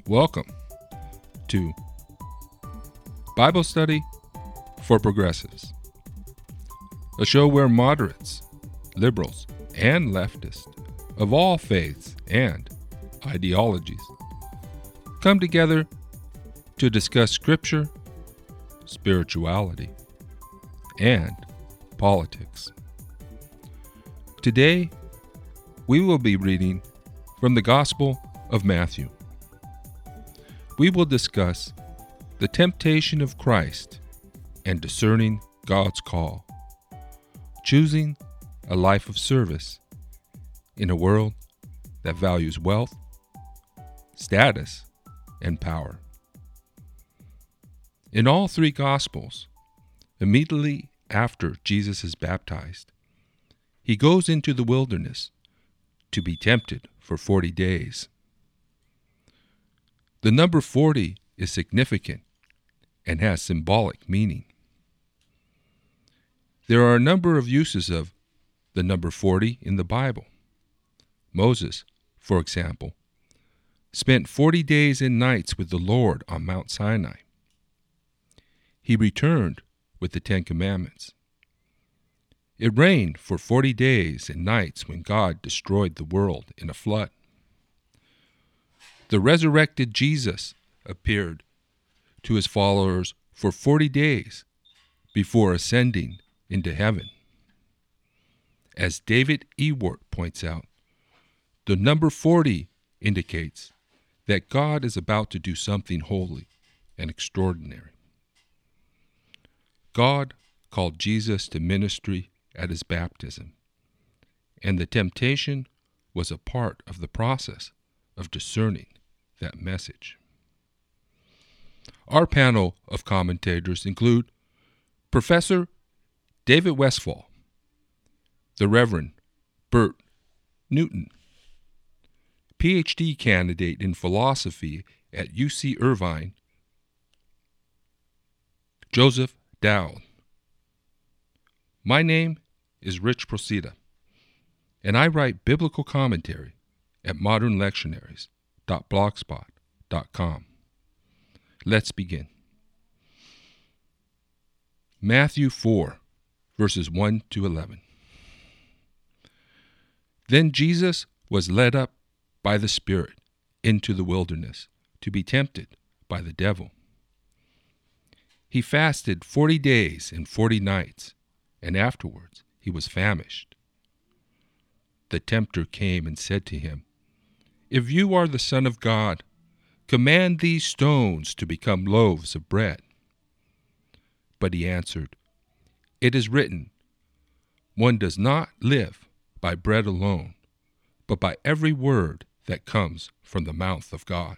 Welcome to Bible Study for Progressives, a show where moderates, liberals, and leftists of all faiths and ideologies come together to discuss Scripture, spirituality, and politics. Today, we will be reading from the Gospel of Matthew. We will discuss the temptation of Christ and discerning God's call, choosing a life of service in a world that values wealth, status, and power. In all three Gospels, immediately after Jesus is baptized, he goes into the wilderness to be tempted for 40 days. The number 40 is significant and has symbolic meaning. There are a number of uses of the number 40 in the Bible. Moses, for example, spent 40 days and nights with the Lord on Mount Sinai. He returned with the Ten Commandments. It rained for 40 days and nights when God destroyed the world in a flood. The resurrected Jesus appeared to his followers for 40 days before ascending into heaven. As David Ewart points out, the number 40 indicates that God is about to do something holy and extraordinary. God called Jesus to ministry at his baptism, and the temptation was a part of the process of discerning that message. Our panel of commentators include Professor David Westfall, the Reverend Bert Newton, PhD candidate in philosophy at UC Irvine, Joseph Dowd. My name is Rich Procida, and I write biblical commentary at modernlectionaries.blogspot.com. Let's begin. Matthew 4, verses 1 to 11. Then Jesus was led up by the Spirit into the wilderness to be tempted by the devil. He fasted 40 days and 40 nights, and afterwards he was famished. The tempter came and said to him, "If you are the Son of God, command these stones to become loaves of bread." But he answered, "It is written, one does not live by bread alone, but by every word that comes from the mouth of God."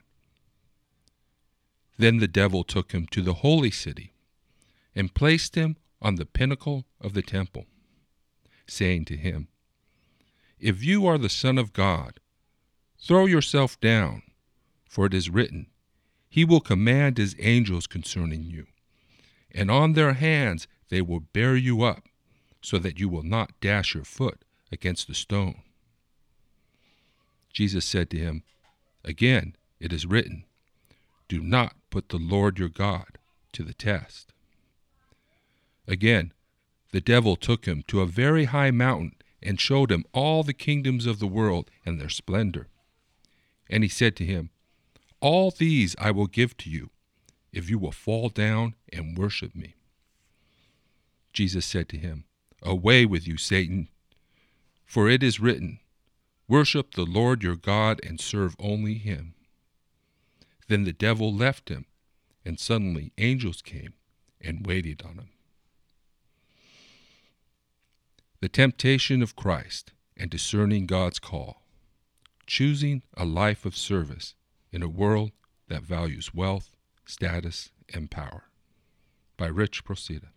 Then the devil took him to the holy city and placed him on the pinnacle of the temple, saying to him, "If you are the Son of God, throw yourself down, for it is written, he will command his angels concerning you, and on their hands they will bear you up, so that you will not dash your foot against a stone." Jesus said to him, "Again it is written, do not put the Lord your God to the test." Again, the devil took him to a very high mountain and showed him all the kingdoms of the world and their splendor. And he said to him, "All these I will give to you, if you will fall down and worship me." Jesus said to him, "Away with you, Satan, for it is written, worship the Lord your God and serve only him." Then the devil left him, and suddenly angels came and waited on him. The temptation of Christ and discerning God's call, choosing a life of service in a world that values wealth, status, and power, by Rich Procida.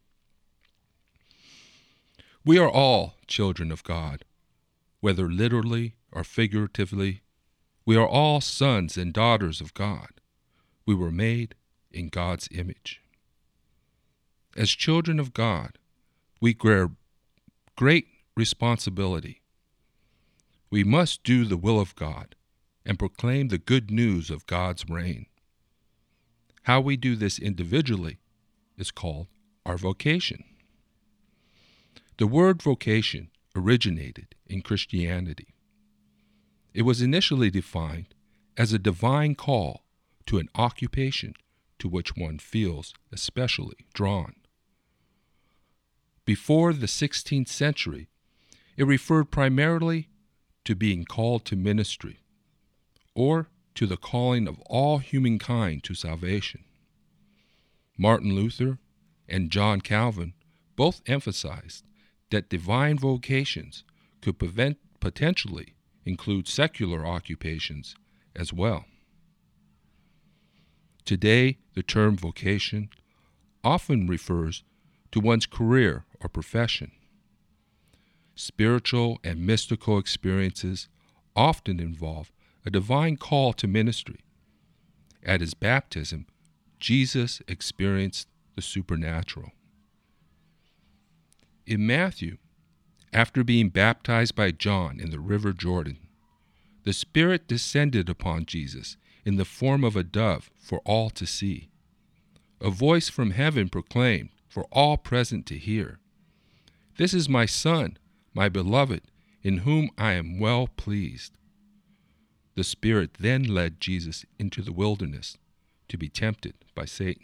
We are all children of God, whether literally or figuratively. We are all sons and daughters of God. We were made in God's image. As children of God, we bear great responsibility. We must do the will of God and proclaim the good news of God's reign. How we do this individually is called our vocation. The word vocation originated in Christianity. It was initially defined as a divine call to an occupation to which one feels especially drawn. Before the 16th century, it referred primarily to being called to ministry, or to the calling of all humankind to salvation. Martin Luther and John Calvin both emphasized that divine vocations could potentially include secular occupations as well. Today, the term vocation often refers to one's career or profession. Spiritual and mystical experiences often involve a divine call to ministry. At his baptism, Jesus experienced the supernatural. In Matthew, after being baptized by John in the river Jordan, the Spirit descended upon Jesus in the form of a dove for all to see. A voice from heaven proclaimed for all present to hear, "This is my Son, my beloved, in whom I am well pleased." The Spirit then led Jesus into the wilderness to be tempted by Satan.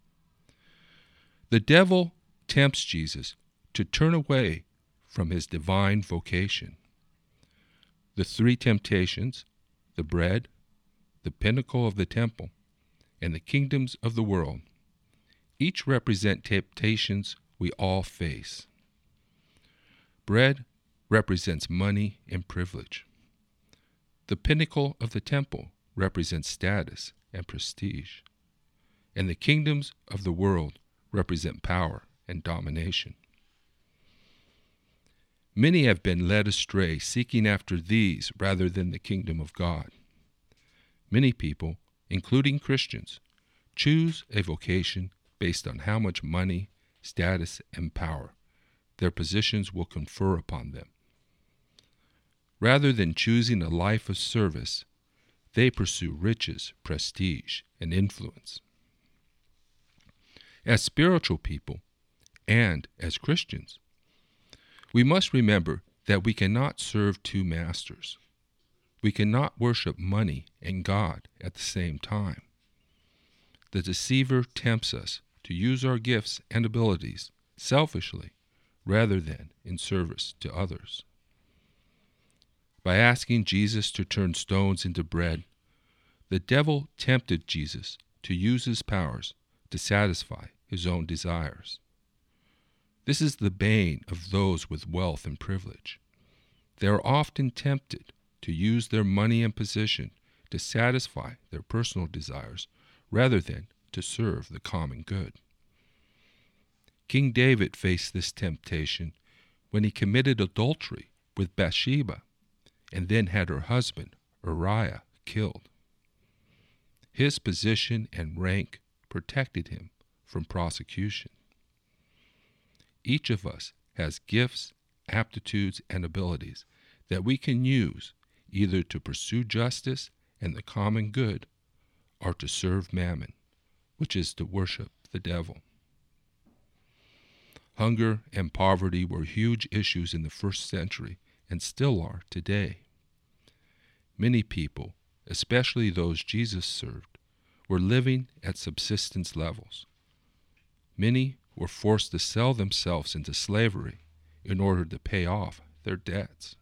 The devil tempts Jesus to turn away from his divine vocation. The three temptations, the bread, the pinnacle of the temple, and the kingdoms of the world, each represent temptations we all face. Bread represents money and privilege. The pinnacle of the temple represents status and prestige, and the kingdoms of the world represent power and domination. Many have been led astray seeking after these rather than the kingdom of God. Many people, including Christians, choose a vocation based on how much money, status, and power their positions will confer upon them. Rather than choosing a life of service, they pursue riches, prestige, and influence. As spiritual people, and as Christians, we must remember that we cannot serve two masters. We cannot worship money and God at the same time. The deceiver tempts us to use our gifts and abilities selfishly rather than in service to others. By asking Jesus to turn stones into bread, the devil tempted Jesus to use his powers to satisfy his own desires. This is the bane of those with wealth and privilege. They are often tempted to use their money and position to satisfy their personal desires rather than to serve the common good. King David faced this temptation when he committed adultery with Bathsheba and then had her husband, Uriah, killed. His position and rank protected him from prosecution. Each of us has gifts, aptitudes, and abilities that we can use either to pursue justice and the common good or to serve mammon, which is to worship the devil. Hunger and poverty were huge issues in the first century and still are today. Many people, especially those Jesus served, were living at subsistence levels. Many were forced to sell themselves into slavery in order to pay off their debts.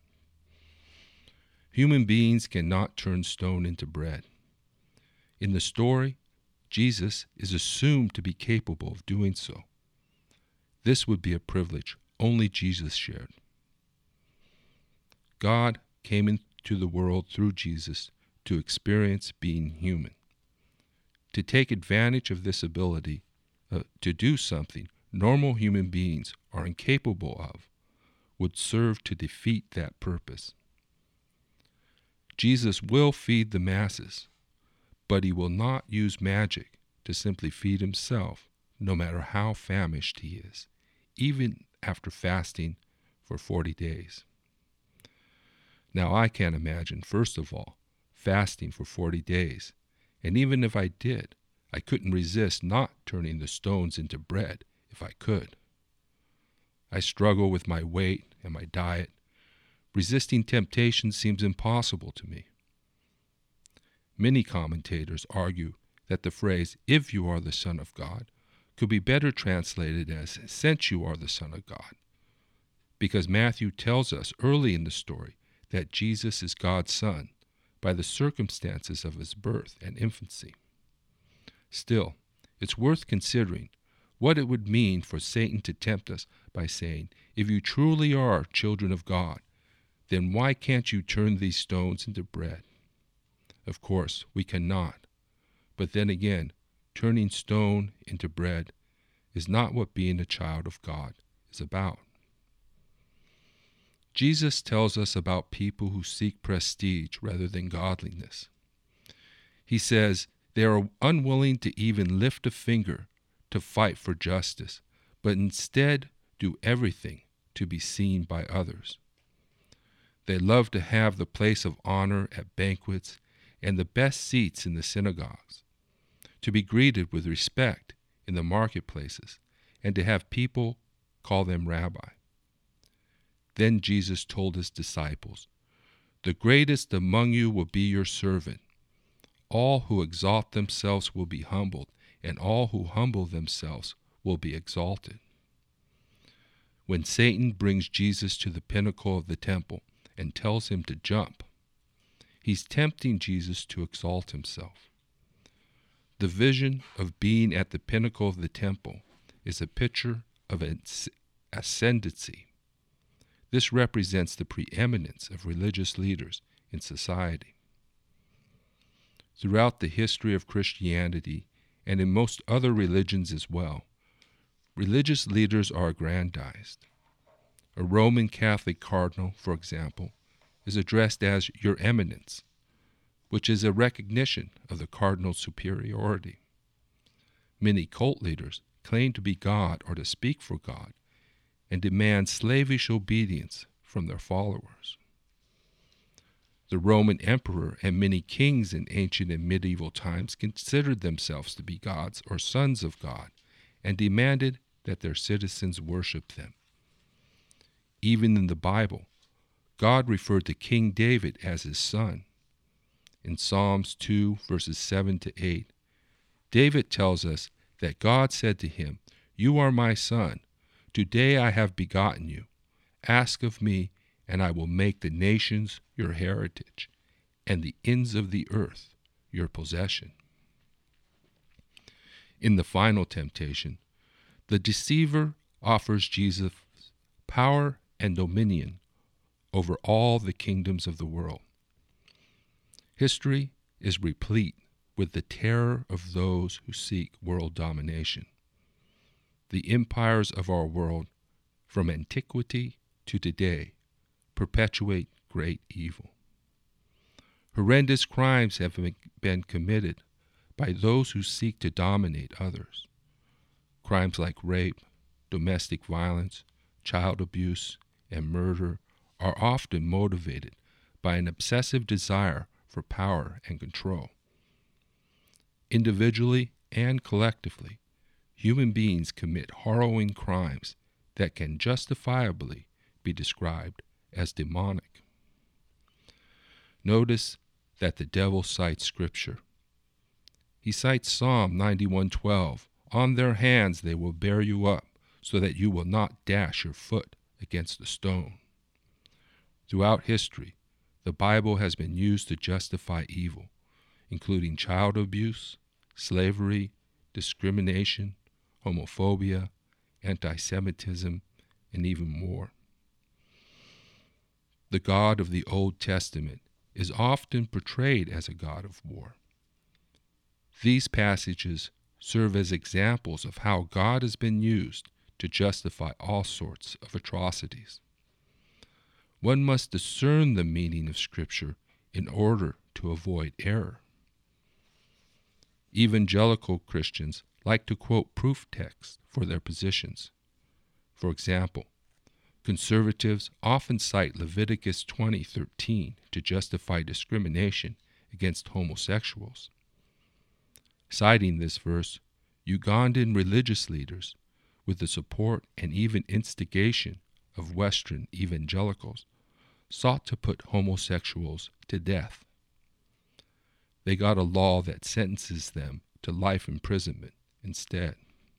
Human beings cannot turn stone into bread. In the story, Jesus is assumed to be capable of doing so. This would be a privilege only Jesus shared. God came into the world through Jesus to experience being human. To take advantage of this ability to do something normal human beings are incapable of would serve to defeat that purpose. Jesus will feed the masses, but he will not use magic to simply feed himself, no matter how famished he is, even after fasting for 40 days. Now I can't imagine, first of all, fasting for 40 days, and even if I did, I couldn't resist not turning the stones into bread if I could. I struggle with my weight and my diet. Resisting temptation seems impossible to me. Many commentators argue that the phrase, "if you are the Son of God," could be better translated as, "since you are the Son of God," because Matthew tells us early in the story that Jesus is God's Son by the circumstances of his birth and infancy. Still, it's worth considering what it would mean for Satan to tempt us by saying, "If you truly are children of God, then why can't you turn these stones into bread?" Of course, we cannot. But then again, turning stone into bread is not what being a child of God is about. Jesus tells us about people who seek prestige rather than godliness. He says they are unwilling to even lift a finger to fight for justice, but instead do everything to be seen by others. They love to have the place of honor at banquets and the best seats in the synagogues, to be greeted with respect in the marketplaces, and to have people call them rabbi. Then Jesus told his disciples, "The greatest among you will be your servant. All who exalt themselves will be humbled, and all who humble themselves will be exalted." When Satan brings Jesus to the pinnacle of the temple and tells him to jump, he's tempting Jesus to exalt himself. The vision of being at the pinnacle of the temple is a picture of ascendancy. This represents the preeminence of religious leaders in society. Throughout the history of Christianity, and in most other religions as well, religious leaders are aggrandized. A Roman Catholic cardinal, for example, is addressed as "Your Eminence," which is a recognition of the cardinal's superiority. Many cult leaders claim to be God or to speak for God, and demand slavish obedience from their followers. The Roman emperor and many kings in ancient and medieval times considered themselves to be gods or sons of God, and demanded that their citizens worship them. Even in the Bible, God referred to King David as his son. In Psalms 2, verses 7 to 8, David tells us that God said to him, "You are my son. Today I have begotten you. Ask of me, and I will make the nations your heritage, and the ends of the earth your possession." In the final temptation, the deceiver offers Jesus power and dominion over all the kingdoms of the world. History is replete with the terror of those who seek world domination. The empires of our world, from antiquity to today, perpetuate great evil. Horrendous crimes have been committed by those who seek to dominate others. Crimes like rape, domestic violence, child abuse, and murder are often motivated by an obsessive desire for power and control. Individually and collectively, human beings commit harrowing crimes that can justifiably be described as demonic. Notice that the devil cites Scripture. He cites Psalm 91:12, "On their hands they will bear you up, so that you will not dash your foot against a stone." Throughout history, the Bible has been used to justify evil, including child abuse, slavery, discrimination, homophobia, anti-Semitism, and even more. The God of the Old Testament is often portrayed as a God of war. These passages serve as examples of how God has been used to justify all sorts of atrocities. One must discern the meaning of Scripture in order to avoid error. Evangelical Christians like to quote proof texts for their positions. For example, conservatives often cite Leviticus 20:13 to justify discrimination against homosexuals. Citing this verse, Ugandan religious leaders, with the support and even instigation of Western evangelicals, sought to put homosexuals to death. They got a law that sentences them to life imprisonment instead.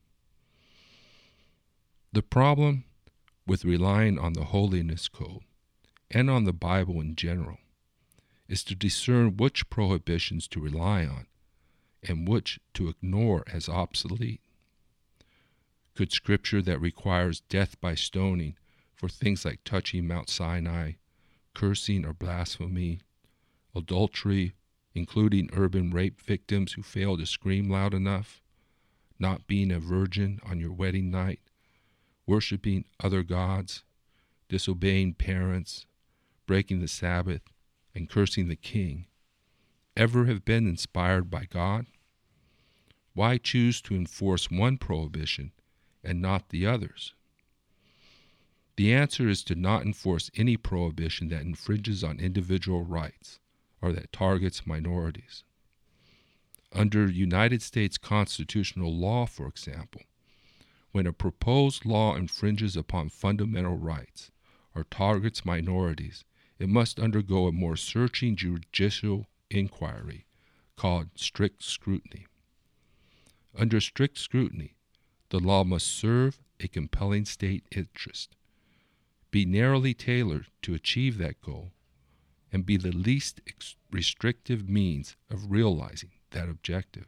The problem with relying on the Holiness Code and on the Bible in general is to discern which prohibitions to rely on and which to ignore as obsolete. Could Scripture that requires death by stoning for things like touching Mount Sinai, cursing or blasphemy, adultery, including urban rape victims who fail to scream loud enough, not being a virgin on your wedding night, worshiping other gods, disobeying parents, breaking the Sabbath, and cursing the king, ever have been inspired by God? Why choose to enforce one prohibition and not the others? The answer is to not enforce any prohibition that infringes on individual rights or that targets minorities. Under United States constitutional law, for example, when a proposed law infringes upon fundamental rights or targets minorities, it must undergo a more searching judicial inquiry called strict scrutiny. Under strict scrutiny, the law must serve a compelling state interest, be narrowly tailored to achieve that goal, and be the least restrictive means of realizing that objective.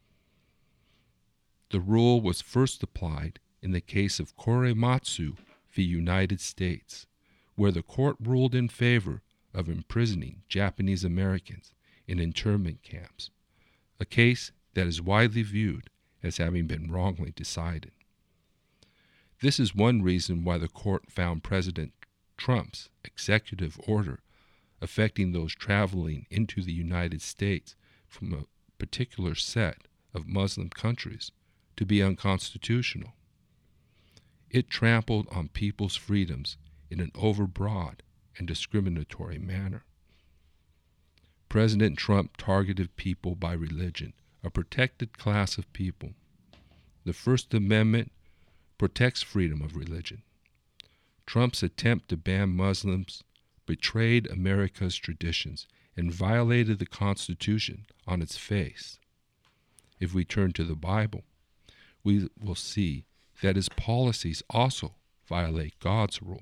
The rule was first applied in the case of Korematsu v. United States, where the court ruled in favor of imprisoning Japanese Americans in internment camps, a case that is widely viewed as having been wrongly decided. This is one reason why the court found President Trump's executive order affecting those traveling into the United States from a particular set of Muslim countries to be unconstitutional. It trampled on people's freedoms in an overbroad and discriminatory manner. President Trump targeted people by religion, a protected class of people. The First Amendment protects freedom of religion. Trump's attempt to ban Muslims betrayed America's traditions and violated the Constitution on its face. If we turn to the Bible, we will see that his policies also violate God's rule.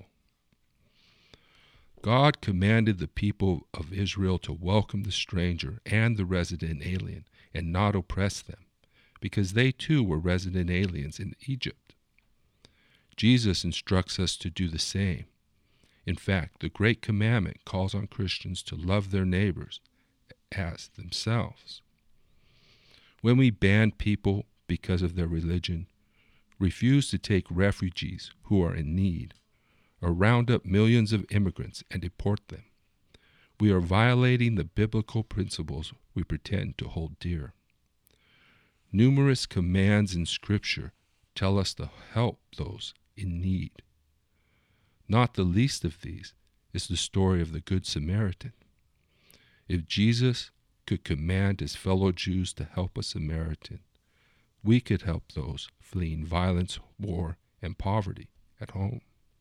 God commanded the people of Israel to welcome the stranger and the resident alien and not oppress them, because they too were resident aliens in Egypt. Jesus instructs us to do the same. In fact, the Great Commandment calls on Christians to love their neighbors as themselves. When we ban people because of their religion, refuse to take refugees who are in need, or round up millions of immigrants and deport them, we are violating the biblical principles we pretend to hold dear. Numerous commands in Scripture tell us to help those in need. Not the least of these is the story of the Good Samaritan. If Jesus could command his fellow Jews to help a Samaritan, we could help those fleeing violence, war, and poverty at home.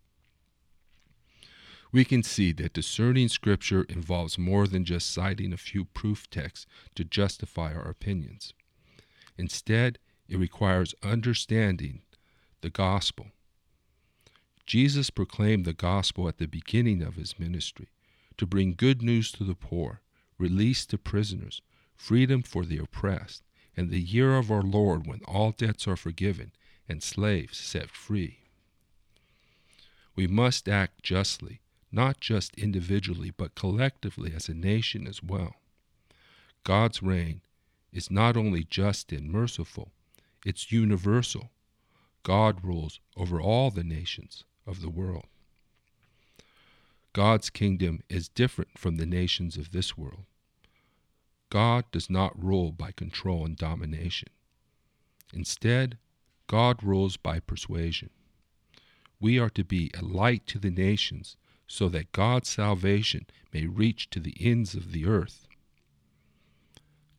We can see that discerning Scripture involves more than just citing a few proof texts to justify our opinions. Instead, it requires understanding the gospel. Jesus proclaimed the gospel at the beginning of his ministry to bring good news to the poor, release to prisoners, freedom for the oppressed, and the year of our Lord when all debts are forgiven and slaves set free. We must act justly, not just individually, but collectively as a nation as well. God's reign is not only just and merciful, it's universal. God rules over all the nations of the world. God's kingdom is different from the nations of this world. God does not rule by control and domination. Instead, God rules by persuasion. We are to be a light to the nations so that God's salvation may reach to the ends of the earth.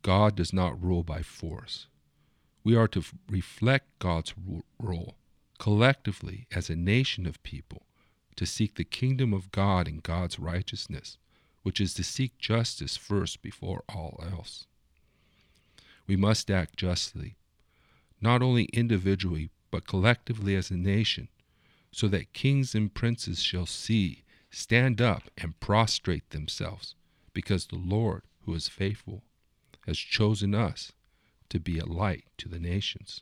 God does not rule by force. We are to reflect God's rule collectively as a nation of people to seek the kingdom of God and God's righteousness, which is to seek justice first before all else. We must act justly, not only individually, but collectively as a nation, so that kings and princes shall see, stand up, and prostrate themselves, because the Lord, who is faithful, has chosen us to be a light to the nations.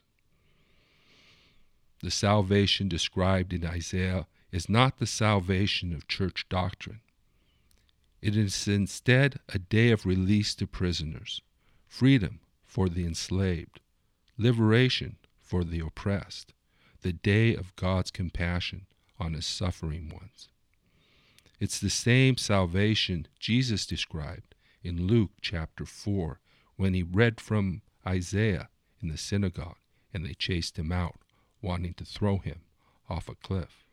The salvation described in Isaiah is not the salvation of church doctrine. It is instead a day of release to prisoners, freedom for the enslaved, liberation for the oppressed, the day of God's compassion on his suffering ones. It's the same salvation Jesus described in Luke chapter 4 when he read from Isaiah in the synagogue and they chased him out, wanting to throw him off a cliff.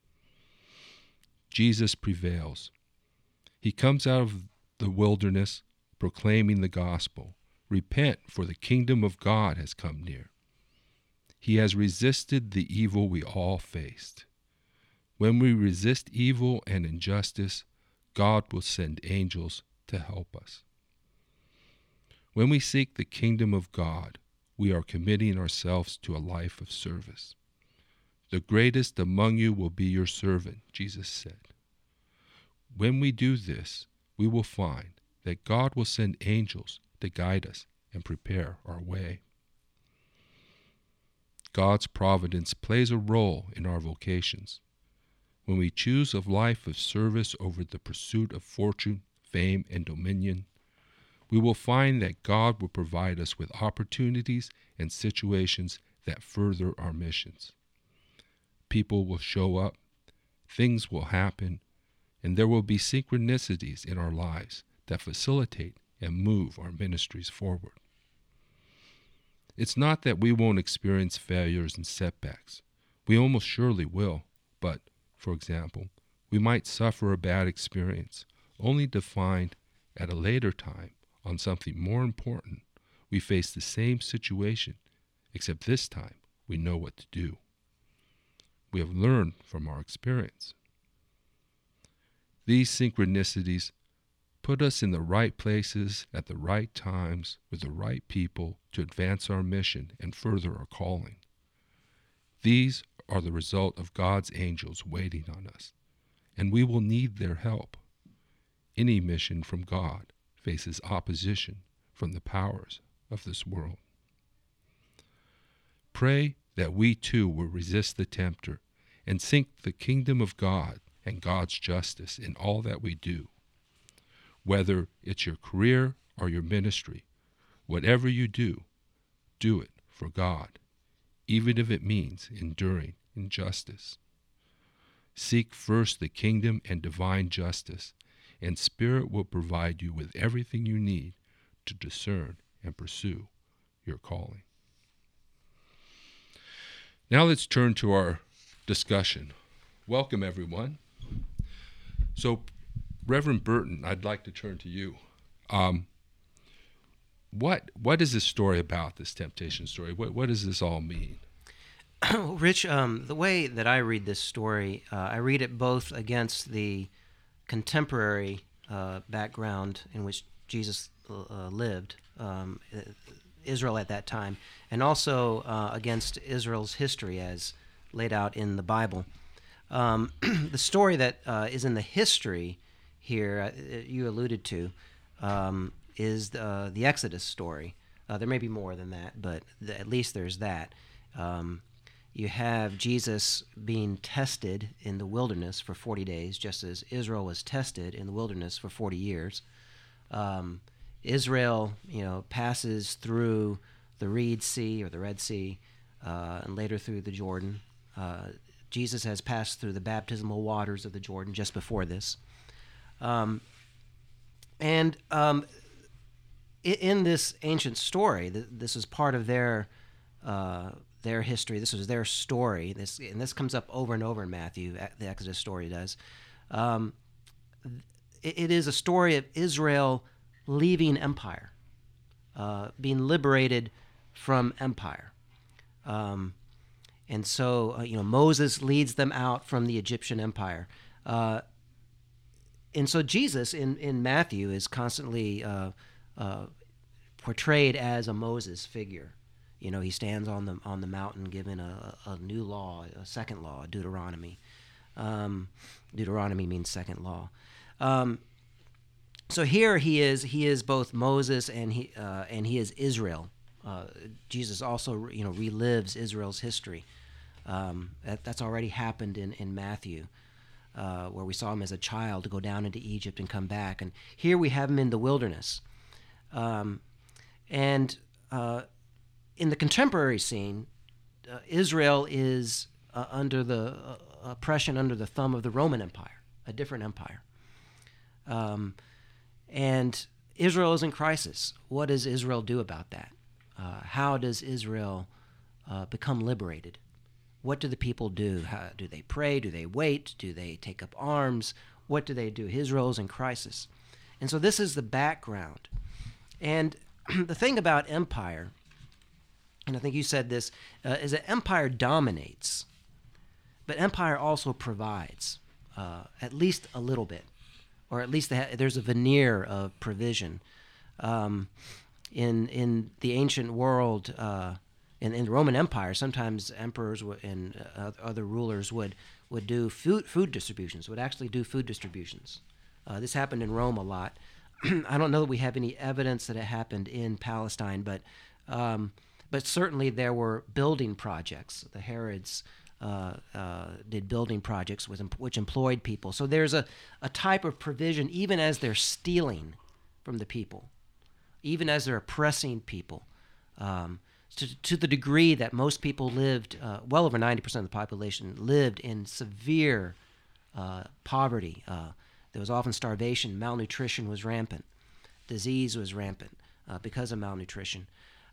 Jesus prevails. He comes out of the wilderness proclaiming the gospel. Repent, for the kingdom of God has come near. He has resisted the evil we all faced. When we resist evil and injustice, God will send angels to help us. When we seek the kingdom of God, we are committing ourselves to a life of service. The greatest among you will be your servant, Jesus said. When we do this, we will find that God will send angels to guide us and prepare our way. God's providence plays a role in our vocations. When we choose a life of service over the pursuit of fortune, fame, and dominion, we will find that God will provide us with opportunities and situations that further our missions. People will show up, things will happen, and there will be synchronicities in our lives that facilitate and move our ministries forward. It's not that we won't experience failures and setbacks. We almost surely will, but, for example, we might suffer a bad experience, only to find at a later time on something more important, we face the same situation, except this time we know what to do. We have learned from our experience. These synchronicities put us in the right places at the right times with the right people to advance our mission and further our calling. These are the result of God's angels waiting on us, and we will need their help. Any mission from God faces opposition from the powers of this world. Pray that we too will resist the tempter and seek the kingdom of God and God's justice in all that we do. Whether it's your career or your ministry, whatever you do, do it for God, even if it means enduring injustice. Seek first the kingdom and divine justice, and Spirit will provide you with everything you need to discern and pursue your calling. Now let's turn to our discussion. Welcome, everyone. So, Reverend Burton, I'd like to turn to you. What is this story about, this temptation story? What does this all mean? Rich, the way that I read this story, I read it both against the contemporary background in which Jesus lived, Israel at that time, and also against Israel's history as laid out in the Bible. The story that is in the history here, you alluded to, is the Exodus story. There may be more than that, but at least there's that. You have Jesus being tested in the wilderness for 40 days, just as Israel was tested in the wilderness for 40 years. Israel, passes through the Red Sea, and later through the Jordan. Jesus has passed through the baptismal waters of the Jordan just before this. In this ancient story, this is part of their history. This was their story. This comes up over and over in Matthew. The Exodus story does. It is a story of Israel leaving empire. being liberated from empire. And so, Moses leads them out from the Egyptian empire. And so Jesus in Matthew is constantly portrayed as a Moses figure. He stands on the mountain giving a new law, a second law, Deuteronomy. Deuteronomy means second law. So here he is both Moses and he is Israel. Jesus also relives Israel's history. That's already happened in Matthew, where we saw him as a child to go down into Egypt and come back. And here we have him in the wilderness. And in the contemporary scene, Israel is under the oppression, under the thumb of the Roman Empire, a different empire. And Israel is in crisis. What does Israel do about that? How does Israel become liberated? What do the people do? How, do they pray? Do they wait? Do they take up arms? What do they do? Israel is in crisis. And so this is the background. And the thing about empire, and I think you said this, is that empire dominates, but empire also provides, at least a little bit, or at least there's a veneer of provision. In the ancient world, in the Roman Empire, sometimes emperors and other rulers would do food distributions, would actually do food distributions. This happened in Rome a lot. I don't know that we have any evidence that it happened in Palestine, but certainly there were building projects. The Herods did building projects which employed people. So there's a type of provision, even as they're stealing from the people, even as they're oppressing people, to the degree that most people lived, well over 90% of the population lived in severe poverty. There was often starvation. Malnutrition was rampant. Disease was rampant because of malnutrition.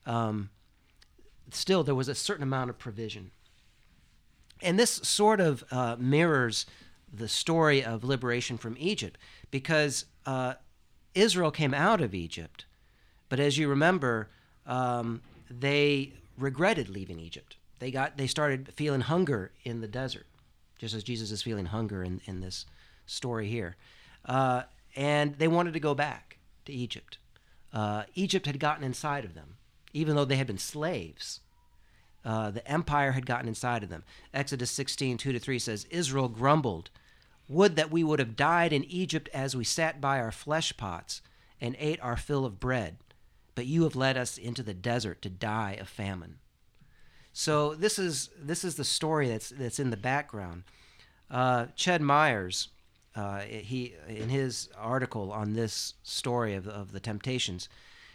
Still, there was a certain amount of provision. And this sort of mirrors the story of liberation from Egypt, because Israel came out of Egypt, but as you remember, they regretted leaving Egypt. They started feeling hunger in the desert, just as Jesus is feeling hunger in this story here. And they wanted to go back to Egypt. Egypt had gotten inside of them, even though they had been slaves. The empire had gotten inside of them. Exodus 16:2-3 says, Israel grumbled, "Would that we would have died in Egypt as we sat by our flesh pots and ate our fill of bread. But you have led us into the desert to die of famine." So this is the story that's in the background. Ched Myers, he in his article on this story of the temptations,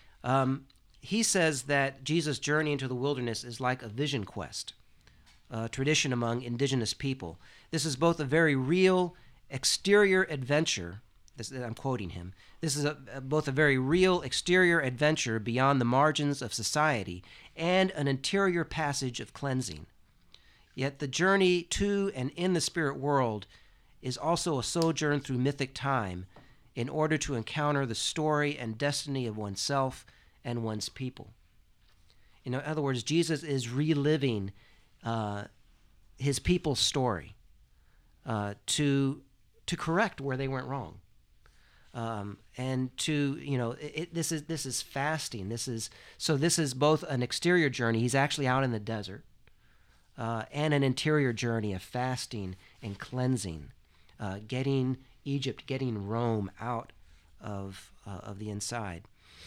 he says that Jesus' journey into the wilderness is like a vision quest, a tradition among indigenous people. This is both a very real exterior adventure. I'm quoting him. This is both a very real exterior adventure beyond the margins of society and an interior passage of cleansing. Yet the journey to and in the spirit world is also a sojourn through mythic time in order to encounter the story and destiny of oneself and one's people. In other words, Jesus is reliving his people's story to correct where they went wrong. And to, this is fasting. This is both an exterior journey. He's actually out in the desert, and an interior journey of fasting and cleansing, getting Egypt, getting Rome out of the inside.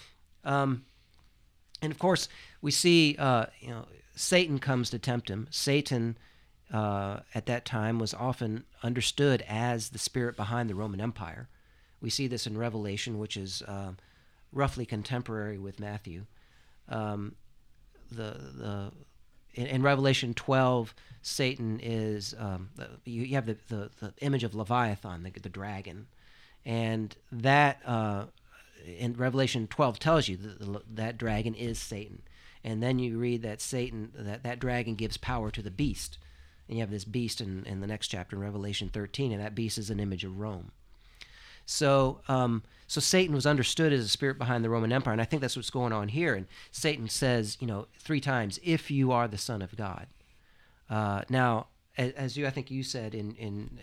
And of course, we see, Satan comes to tempt him. Satan, at that time, was often understood as the spirit behind the Roman Empire. We see this in Revelation, which is roughly contemporary with Matthew. In Revelation 12, Satan is you have the image of Leviathan, the dragon, and that in Revelation 12 tells you that dragon is Satan. And then you read that that dragon gives power to the beast, and you have this beast in the next chapter in Revelation 13, and that beast is an image of Rome. So Satan was understood as a spirit behind the Roman Empire, and I think that's what's going on here. And Satan says, 3 times, "If you are the Son of God." Now, as I think you said in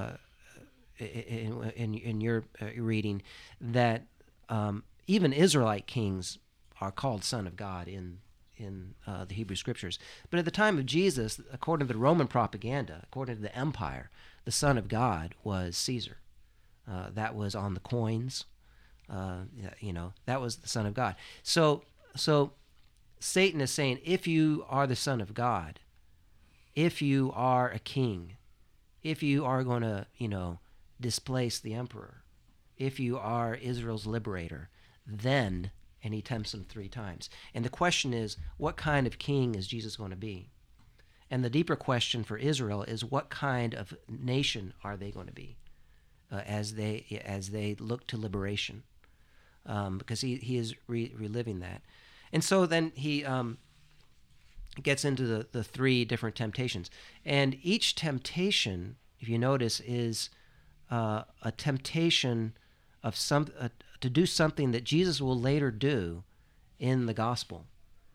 your reading, that even Israelite kings are called Son of God in the Hebrew Scriptures. But at the time of Jesus, according to the Roman propaganda, according to the empire, the Son of God was Caesar. That was on the coins. That was the Son of God. So Satan is saying, if you are the Son of God, if you are a king, if you are going to, displace the emperor, if you are Israel's liberator, then, and he tempts him 3 times. And the question is, what kind of king is Jesus going to be? And the deeper question for Israel is, what kind of nation are they going to be as they look to liberation? Because he is reliving that. And so then he gets into the 3 different temptations. And each temptation, if you notice, is a temptation of to do something that Jesus will later do in the gospel.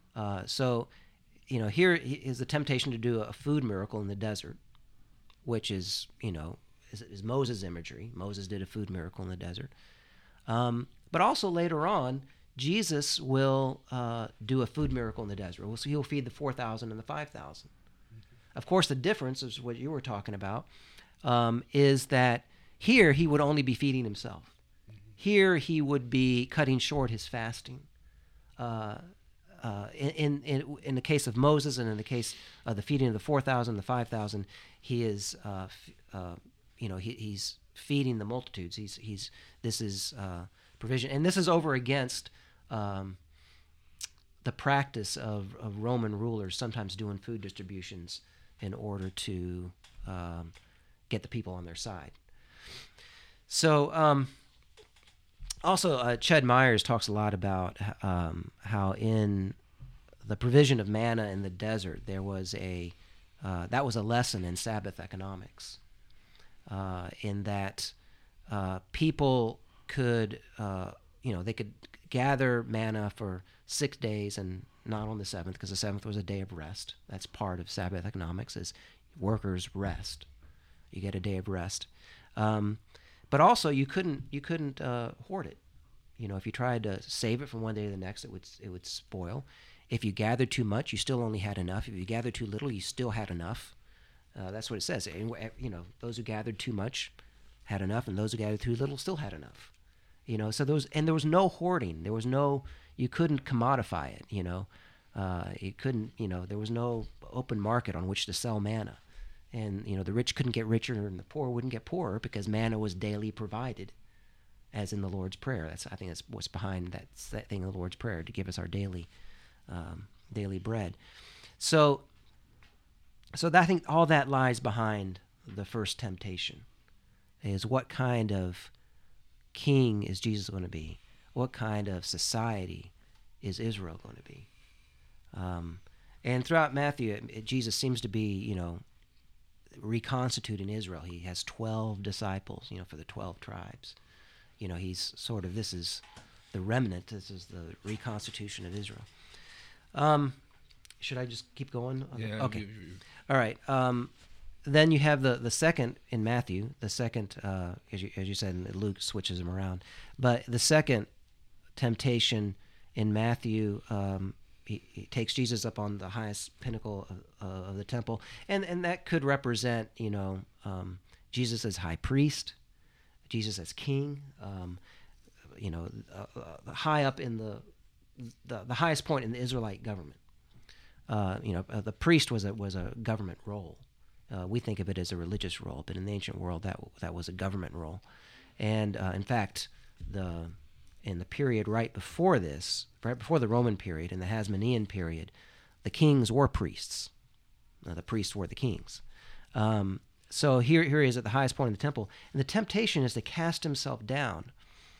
Here is the temptation to do a food miracle in the desert, which is Moses' imagery. Moses did a food miracle in the desert. But also later on, Jesus will do a food miracle in the desert. So he'll feed the 4,000 and the 5,000. Of course, the difference is what you were talking about, is that here he would only be feeding himself. Here he would be cutting short his fasting. In the case of Moses and in the case of the feeding of the 4,000, the 5,000, he is, he's feeding the multitudes. This is provision, and this is over against the practice of Roman rulers sometimes doing food distributions in order to get the people on their side. So also Ched Myers talks a lot about how in the provision of manna in the desert there was that was a lesson in Sabbath economics, in that people could they could gather manna for 6 days and not on the 7th, because the 7th was a day of rest. That's part of Sabbath economics, is workers rest. You get a day of rest. But also you couldn't hoard it. If you tried to save it from one day to the next, it would spoil. If you gathered too much, you still only had enough. If you gathered too little, you still had enough. That's what it says. Those who gathered too much had enough, and those who gathered too little still had enough. So there was no hoarding. You couldn't commodify it. You couldn't. There was no open market on which to sell manna, and the rich couldn't get richer and the poor wouldn't get poorer, because manna was daily provided, as in the Lord's Prayer. I think that's what's behind that thing in the Lord's Prayer, to give us our daily bread. So I think all that lies behind the first temptation, is what kind of king is Jesus going to be? What kind of society is Israel going to be? And throughout Matthew, Jesus seems to be, reconstituting Israel. He has 12 disciples, for the 12 tribes. He's sort of, this is the remnant. This is the reconstitution of Israel. Should I just keep going? Yeah. Okay. All right. Then you have the second in Matthew. The second, as you said, Luke switches them around. But the second temptation in Matthew, he takes Jesus up on the highest pinnacle of the temple, and that could represent, Jesus as high priest, Jesus as king, high up in the highest point in the Israelite government. The priest was a government role. We think of it as a religious role, but in the ancient world, that was a government role. And in fact, in the period right before the Roman period, in the Hasmonean period, the kings were priests. The priests were the kings. So here he is at the highest point in the temple, and the temptation is to cast himself down.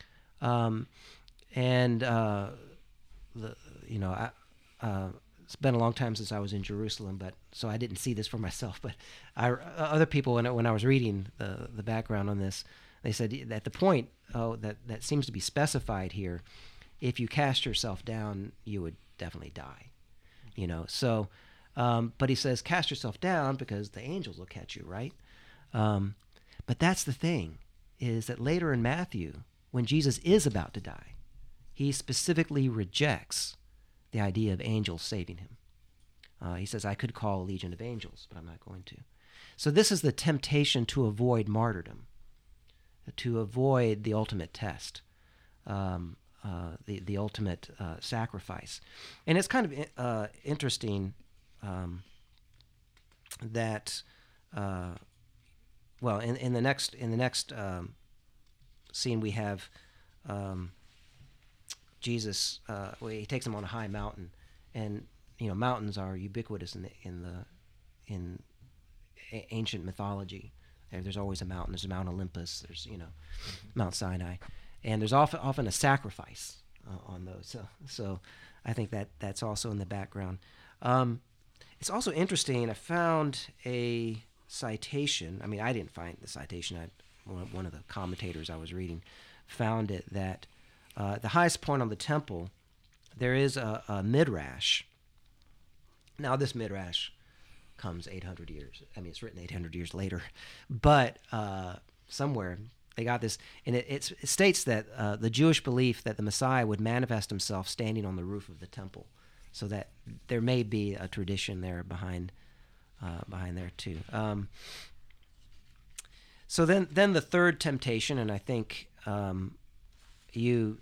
It's been a long time since I was in Jerusalem, so I didn't see this for myself. But other people, when I was reading the background on this, They said at the point that seems to be specified here, if you cast yourself down, you would definitely die. So, but he says, cast yourself down because the angels will catch you, right? But that's the thing, is that later in Matthew, when Jesus is about to die, he specifically rejects the idea of angels saving him. He says, I could call a legion of angels, but I'm not going to. So this is the temptation to avoid martyrdom, to avoid the ultimate test, the ultimate sacrifice. And it's kind of interesting that, in the next scene we have Jesus. He takes him on a high mountain, and mountains are ubiquitous in ancient mythology. There's always a mountain. There's Mount Olympus. There's Mount Sinai, and there's often a sacrifice on those. So I think that's also in the background. It's also interesting. I found a citation. I mean, I didn't find the citation. One of the commentators I was reading found it that the highest point on the temple, there is a midrash. Now, this midrash comes 800 years. I mean, it's written 800 years later. But somewhere they got this, and it states that the Jewish belief that the Messiah would manifest himself standing on the roof of the temple, so that there may be a tradition there behind there too. So then the third temptation, and I think you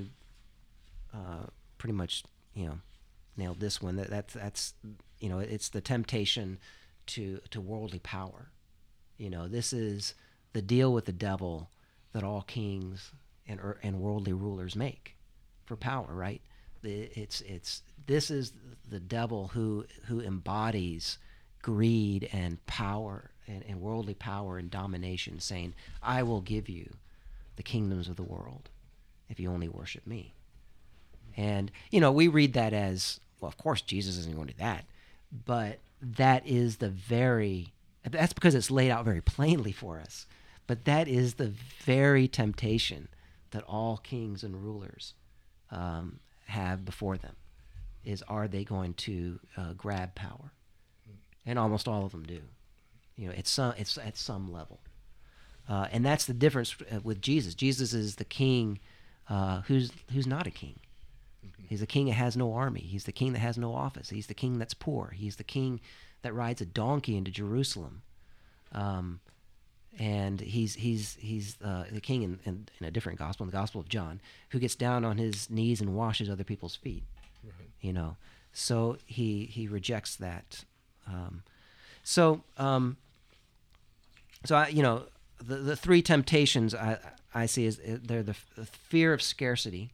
pretty much nailed this one. That's it's the temptation to worldly power. This is the deal with the devil that all kings and worldly rulers make for power, right? This is the devil who embodies greed and power and worldly power and domination, saying, I will give you the kingdoms of the world if you only worship me. And, we read that as, well, of course Jesus isn't going to do that, but that's because it's laid out very plainly for us, but that is the very temptation that all kings and rulers have before them, is are they going to grab power? And almost all of them do. It's at some level. And that's the difference with Jesus. Jesus is the king who's not a king. He's a king that has no army. He's the king that has no office. He's the king that's poor. He's the king that rides a donkey into Jerusalem. And he's the king in a different gospel, in the Gospel of John, who gets down on his knees and washes other people's feet. Right. So he rejects that. The three temptations I see is they're the fear of scarcity,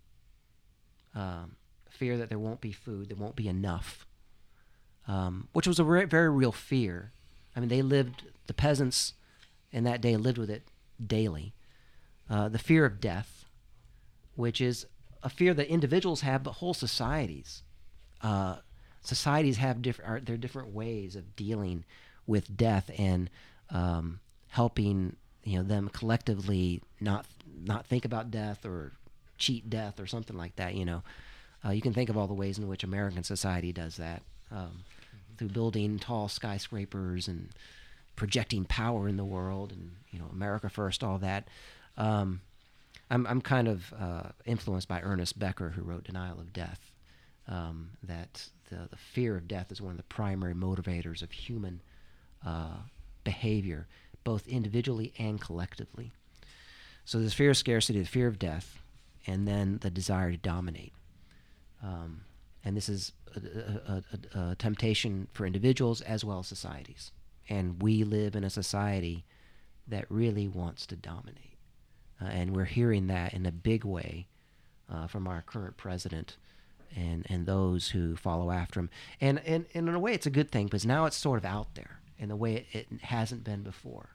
fear that there won't be food, there won't be enough, which was a very real fear. I mean, the peasants in that day lived with it daily. The fear of death, which is a fear that individuals have, but whole societies. Societies have their different ways of dealing with death and helping them collectively not think about death or cheat death or something like that. You can think of all the ways in which American society does that, through building tall skyscrapers and projecting power in the world, and America first, all that. I'm kind of influenced by Ernest Becker, who wrote Denial of Death. That the fear of death is one of the primary motivators of human behavior, both individually and collectively. So there's fear of scarcity, the fear of death, and then the desire to dominate. And this is a temptation for individuals as well as societies. And we live in a society that really wants to dominate. And we're hearing that in a big way from our current president and those who follow after him. And in a way, it's a good thing, because now it's sort of out there in the way it hasn't been before.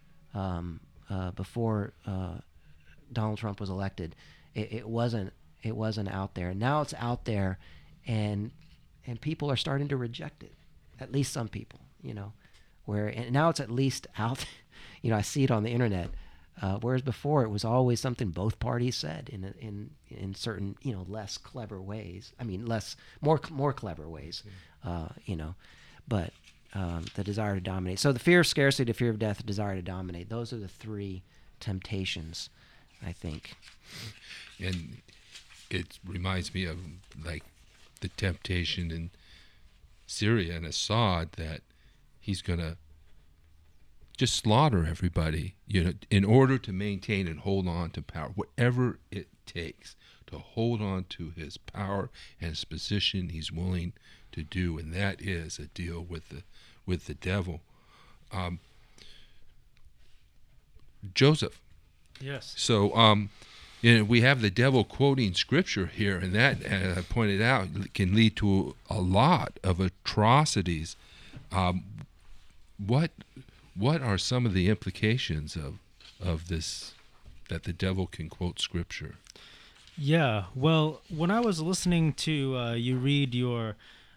Before Donald Trump was elected, it wasn't out there. Now it's out there, and people are starting to reject it. At least some people, and now it's at least out. I see it on the internet. Whereas before it was always something both parties said in certain less clever ways. I mean more clever ways, but the desire to dominate. So the fear of scarcity, the fear of death, the desire to dominate. Those are the three temptations, I think. And it reminds me of like the temptation in Syria and Assad, that he's going to just slaughter everybody, in order to maintain and hold on to power, whatever it takes to hold on to his power and his position. He's willing to do, and that is a deal with the devil. Joseph. Yes. So we have the devil quoting scripture here, and that, as I pointed out, can lead to a lot of atrocities. What are some of the implications of this, that the devil can quote scripture? Yeah, well, when I was listening to you read your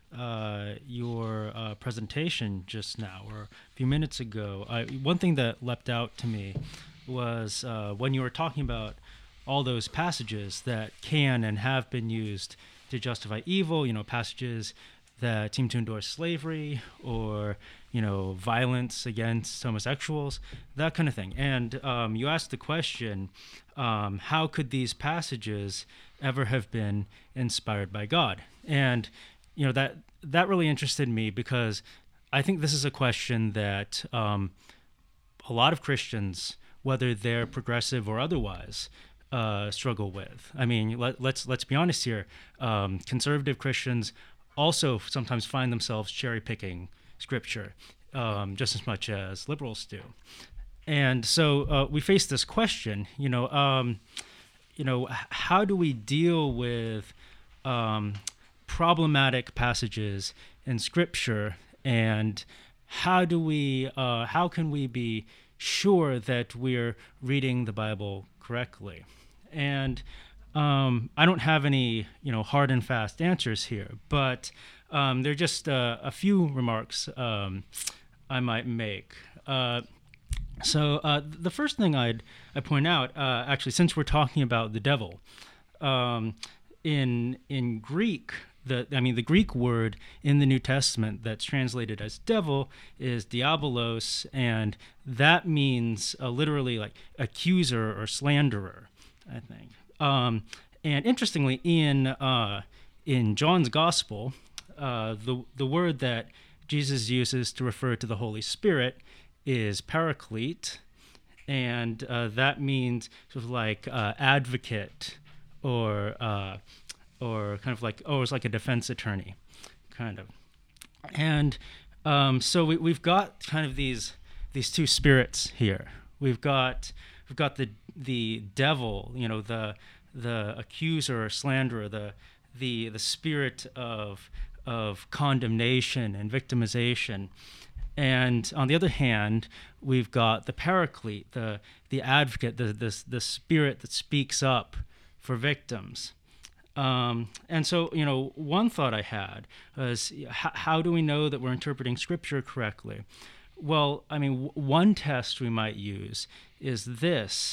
presentation just now, or a few minutes ago, one thing that leapt out to me was when you were talking about all those passages that can and have been used to justify evil, passages that seem to endorse slavery or, violence against homosexuals, that kind of thing. And you asked the question, how could these passages ever have been inspired by God? And, that really interested me, because I think this is a question that a lot of Christians, whether they're progressive or otherwise, struggle with. I mean, let's be honest here. Conservative Christians also sometimes find themselves cherry-picking scripture just as much as liberals do. And so we face this question, how do we deal with problematic passages in scripture, and how can we be sure that we're reading the Bible correctly? And I don't have any, hard and fast answers here, but there are just a few remarks I might make. So the first thing I'd point out, actually, since we're talking about the devil, in Greek, the Greek word in the New Testament that's translated as devil is diabolos, and that means literally like accuser or slanderer, I think. And interestingly, in John's Gospel, the word that Jesus uses to refer to the Holy Spirit is paraclete, and that means sort of like advocate, or kind of like, it's like a defense attorney, kind of. And so we've got kind of these two spirits here. We've got the devil, the accuser or slanderer, the spirit of condemnation and victimization. And on the other hand, we've got the paraclete, the advocate, the spirit that speaks up for victims. And so, one thought I had was, how do we know that we're interpreting Scripture correctly? Well, I mean, one test we might use is this.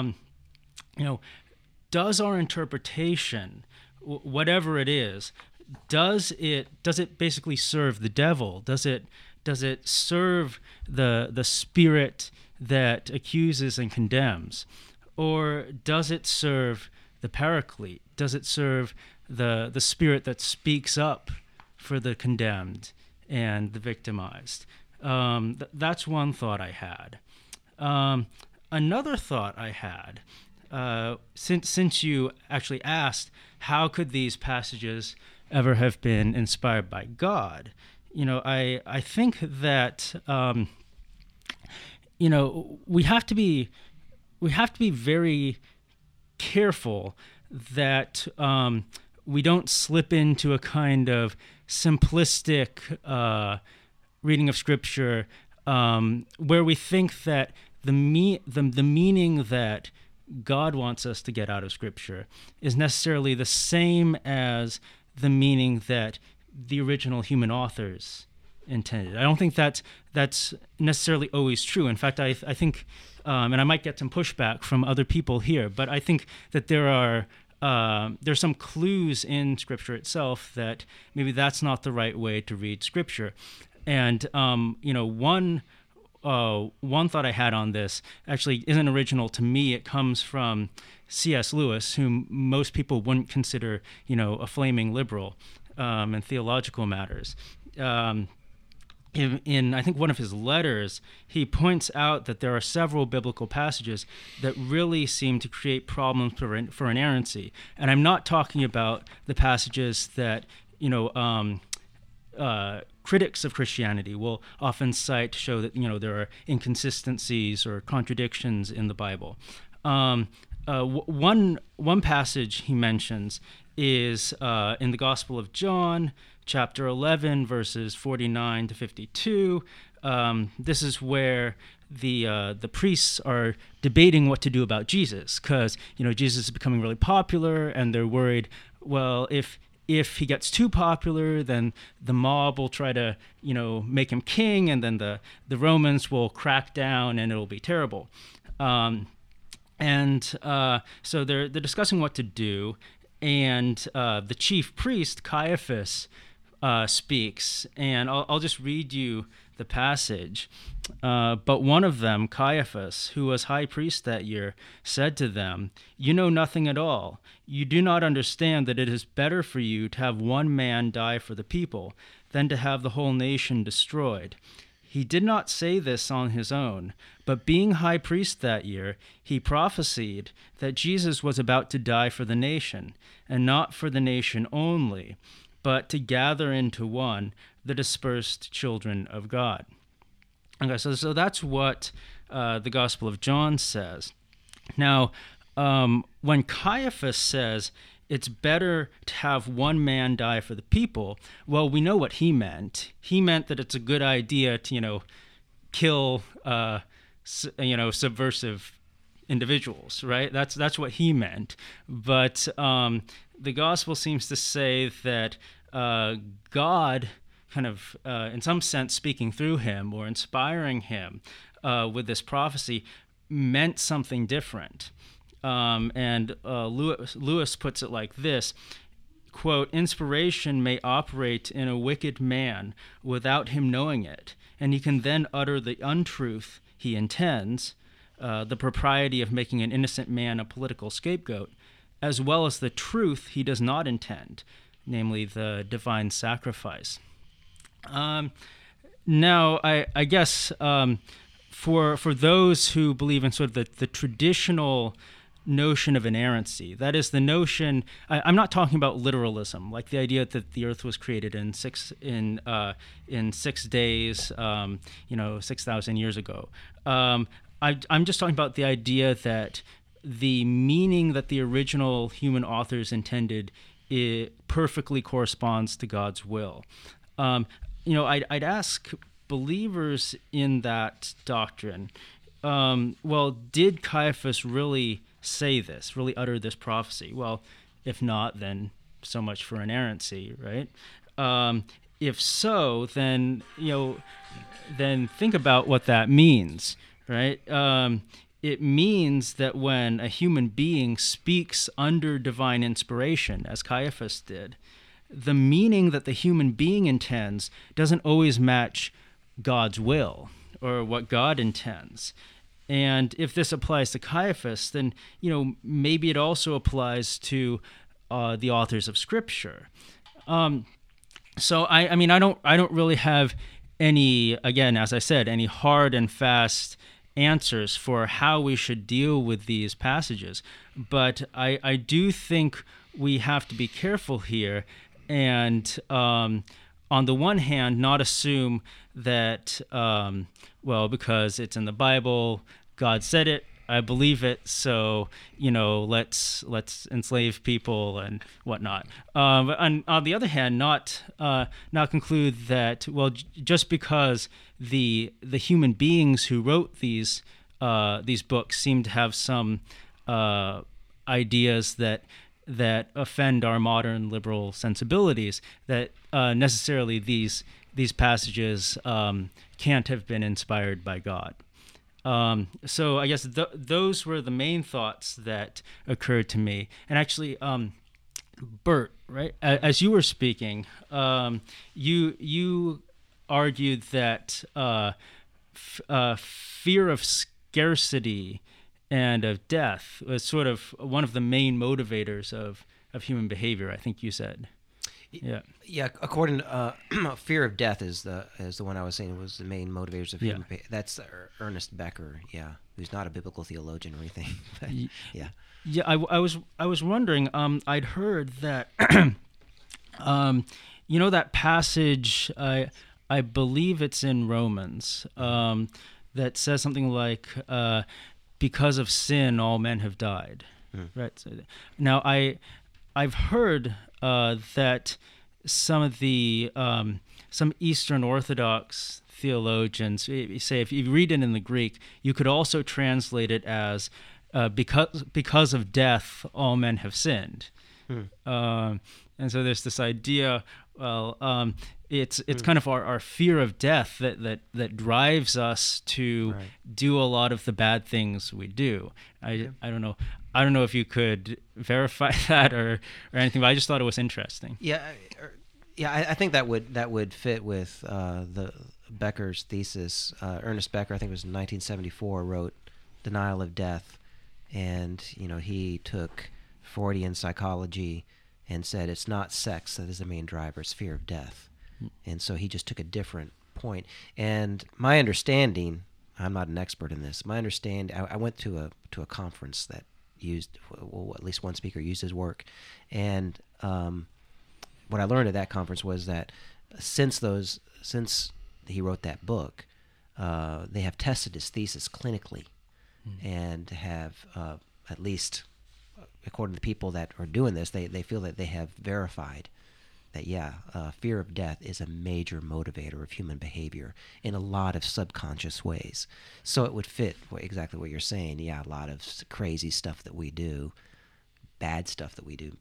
Does our interpretation, whatever it is, does it basically serve the devil? Does it serve the spirit that accuses and condemns, or does it serve the paraclete? Does it serve the spirit that speaks up for the condemned and the victimized? That's one thought I had. Another thought I had, since you actually asked, how could these passages ever have been inspired by God? I think that we have to be very careful that we don't slip into a kind of simplistic reading of Scripture where we think that the meaning that God wants us to get out of Scripture is necessarily the same as the meaning that the original human authors intended. I don't think that's necessarily always true. In fact, I think, and I might get some pushback from other people here, but I think that there's some clues in Scripture itself that maybe that's not the right way to read Scripture. And one thought I had on this actually isn't original to me. It comes from C.S. Lewis, whom most people wouldn't consider, a flaming liberal in theological matters. In I think one of his letters, he points out that there are several biblical passages that really seem to create problems for inerrancy. And I'm not talking about the passages that, critics of Christianity will often cite to show that, there are inconsistencies or contradictions in the Bible. One passage he mentions is in the Gospel of John, chapter 11, verses 49 to 52. This is where the priests are debating what to do about Jesus, because Jesus is becoming really popular, and they're worried, well, if he gets too popular, then the mob will try to make him king, and then the Romans will crack down, and it'll be terrible. So they're discussing what to do, and the chief priest Caiaphas speaks, and I'll just read you the passage. But one of them, Caiaphas, who was high priest that year, said to them, "You know nothing at all. You do not understand that it is better for you to have one man die for the people than to have the whole nation destroyed." He did not say this on his own, but being high priest that year, he prophesied that Jesus was about to die for the nation, and not for the nation only, but to gather into one the dispersed children of God. Okay, so that's what the Gospel of John says. Now, when Caiaphas says it's better to have one man die for the people, well, we know what he meant. He meant that it's a good idea to, kill, subversive individuals, right? That's what he meant. But the Gospel seems to say that God, kind of, in some sense, speaking through him or inspiring him with this prophecy, meant something different. And Lewis puts it like this, quote, "Inspiration may operate in a wicked man without him knowing it, and he can then utter the untruth he intends, the propriety of making an innocent man a political scapegoat, as well as the truth he does not intend, namely the divine sacrifice." Now, I guess for those who believe in sort of the traditional notion of inerrancy, that is the notion, I'm not talking about literalism, like the idea that the earth was created in 6 days, 6,000 years ago. I'm just talking about the idea that the meaning that the original human authors intended, it perfectly corresponds to God's will. I'd ask believers in that doctrine, well, did Caiaphas really say this, really utter this prophecy? Well, if not, then so much for inerrancy, right? If so, then think about what that means, right? It means that when a human being speaks under divine inspiration, as Caiaphas did, the meaning that the human being intends doesn't always match God's will or what God intends. And if this applies to Caiaphas, then maybe it also applies to the authors of Scripture. So I don't really have any, again, as I said, any hard and fast answers for how we should deal with these passages. But I do think we have to be careful here and, on the one hand, not assume that, because it's in the Bible, God said it, I believe it, so let's enslave people and whatnot. And on the other hand, not conclude that just because the human beings who wrote these books seem to have some ideas that offend our modern liberal sensibilities, that necessarily these these passages can't have been inspired by God. So I guess those were the main thoughts that occurred to me. And actually, Bert, right, as you were speaking, you argued that fear of scarcity and of death was sort of one of the main motivators of human behavior, I think you said. Yeah. According to fear of death is the one I was saying was the main motivators of human behavior. That's Ernest Becker. Yeah, who's not a biblical theologian or anything. But, yeah. Yeah, I was wondering. I'd heard that, that passage. I believe it's in Romans that says something like, "Because of sin, all men have died." Right. So, now I've heard that some of the some Eastern Orthodox theologians say if you read it in the Greek, you could also translate it as because of death, all men have sinned. And so there's this idea. Well, it's kind of our fear of death that drives us to do a lot of the bad things we do. I don't know. I don't know if you could verify that or anything, but I just thought it was interesting. I think that would fit with the Becker's thesis. Ernest Becker, I think it was in 1974, wrote Denial of Death, and he took Freudian psychology and said it's not sex that is the main driver, it's fear of death. And so he just took a different point. And my understanding, I'm not an expert in this, my understanding, I went to a conference that used, well, at least one speaker used his work, and what I learned at that conference was that since he wrote that book, they have tested his thesis clinically, and have at least, according to the people that are doing this, they feel that they have verified that fear of death is a major motivator of human behavior in a lot of subconscious ways. So it would fit exactly what you're saying. Yeah, a lot of crazy stuff that we do, bad stuff that we do,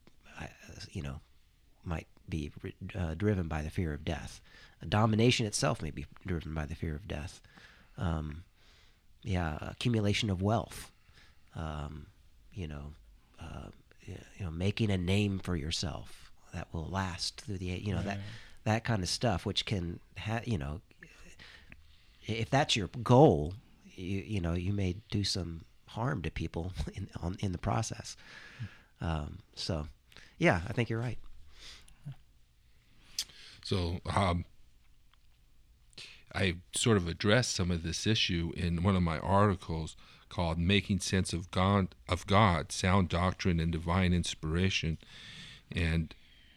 might be driven by the fear of death. Domination itself may be driven by the fear of death. Accumulation of wealth. Making a name for yourself that will last through the that kind of stuff, which can if that's your goal, you may do some harm to people in the process. So I think you're right. So I sort of addressed some of this issue in one of my articles called "Making Sense of God, Sound Doctrine and Divine Inspiration," and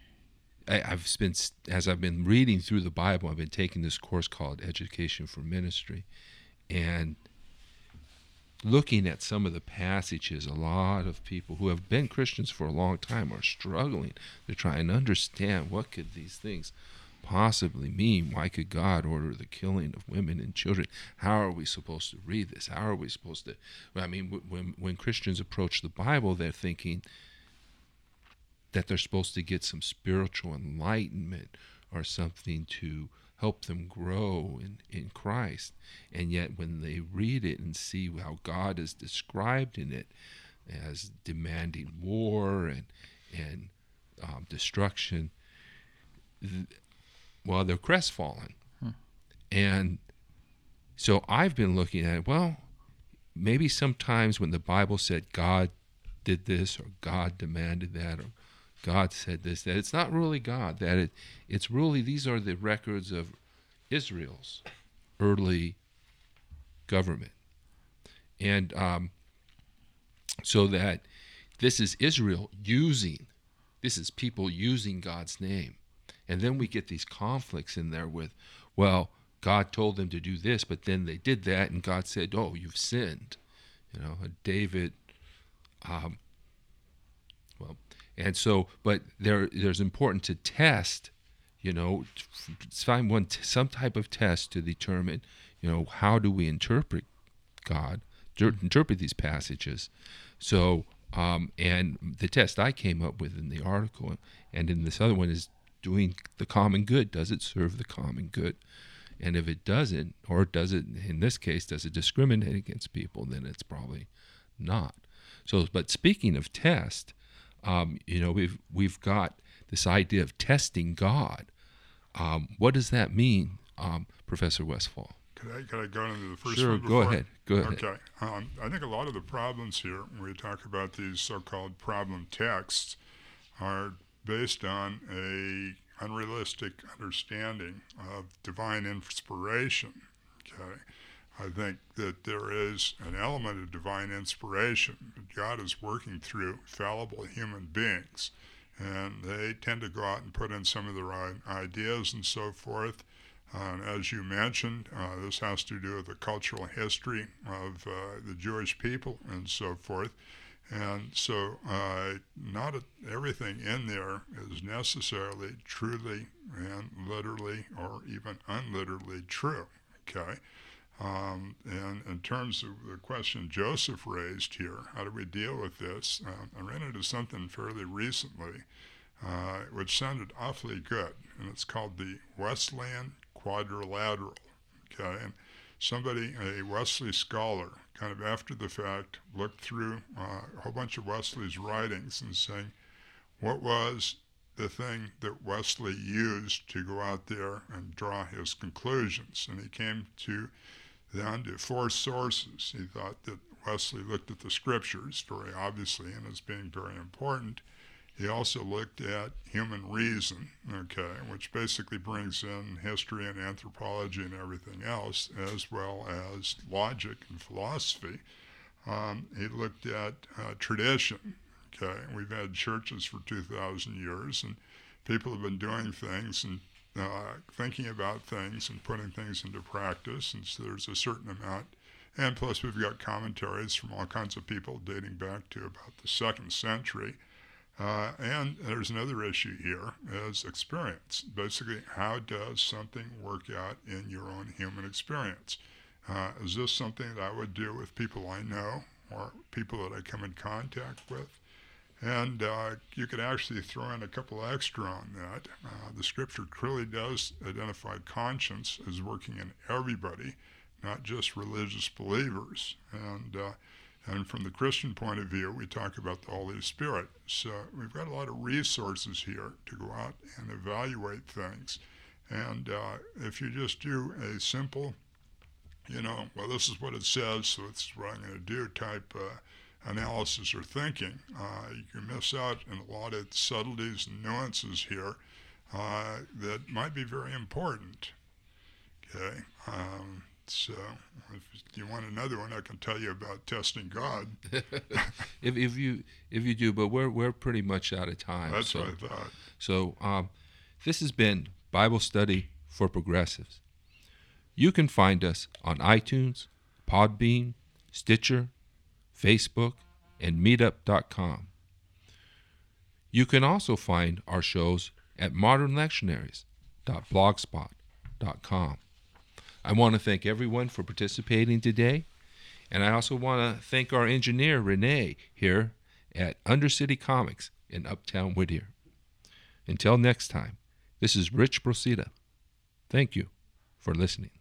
as I've been reading through the Bible, I've been taking this course called Education for Ministry, and looking at some of the passages, a lot of people who have been Christians for a long time are struggling to try and understand what could these things possibly mean. Why could God order the killing of women and children? How are we supposed to read this? How are we supposed to... I mean, when Christians approach the Bible, they're thinking that they're supposed to get some spiritual enlightenment or something to help them grow in Christ. And yet when they read it and see how God is described in it as demanding war and destruction, they're crestfallen. And so I've been looking at, maybe sometimes when the Bible said God did this or God demanded that or God said this, that it's not really God, that it's really, these are the records of Israel's early government. And so that this is Israel this is people using God's name. And then we get these conflicts in there with, God told them to do this, but then they did that, and God said, you've sinned. David, and so, but there's important to test, find some type of test to determine, how do we interpret God, interpret these passages. So, and the test I came up with in the article and in this other one is doing the common good? Does it serve the common good? And if it doesn't, or does it, in this case, does it discriminate against people, then it's probably not. So, but speaking of test, we've got this idea of testing God. What does that mean, Professor Westphal? Could I go into the first Sure, one? go ahead. Okay. I think a lot of the problems here, when we talk about these so-called problem texts, are based on a unrealistic understanding of divine inspiration. Okay. I think that there is an element of divine inspiration. God is working through fallible human beings, and they tend to go out and put in some of their own ideas and so forth. As you mentioned, this has to do with the cultural history of the Jewish people and so forth. And so not everything in there is necessarily truly and literally or even unliterally true, okay? And in terms of the question Joseph raised here, how do we deal with this? I ran into something fairly recently which sounded awfully good, and it's called the Wesleyan Quadrilateral, okay? And somebody, a Wesley scholar, kind of after the fact, looked through a whole bunch of Wesley's writings and saying, what was the thing that Wesley used to go out there and draw his conclusions? And he came down to 4 sources. He thought that Wesley looked at the scriptures very obviously and as being very important. He also looked at human reason, okay, which basically brings in history and anthropology and everything else, as well as logic and philosophy. He looked at tradition, okay. We've had churches for 2,000 years, and people have been doing things and thinking about things and putting things into practice, and so there's a certain amount. And plus we've got commentaries from all kinds of people dating back to about the 2nd century. And there's another issue here, is experience. Basically, how does something work out in your own human experience? Is this something that I would do with people I know or people that I come in contact with? And you could actually throw in a couple extra on that. The scripture clearly does identify conscience as working in everybody, not just religious believers. And from the Christian point of view, we talk about the Holy Spirit. So we've got a lot of resources here to go out and evaluate things. And if you just do a simple, well, this is what it says, so it's what I'm going to do type analysis or thinking, you can miss out on a lot of subtleties and nuances here that might be very important. Okay. So if you want another one, I can tell you about testing God. if you do, but we're pretty much out of time. That's what I thought. So this has been Bible Study for Progressives. You can find us on iTunes, Podbean, Stitcher, Facebook, and Meetup.com. You can also find our shows at modernlectionaries.blogspot.com. I want to thank everyone for participating today, and I also want to thank our engineer, Renee, here at Undercity Comics in Uptown Whittier. Until next time, this is Rich Brosita. Thank you for listening.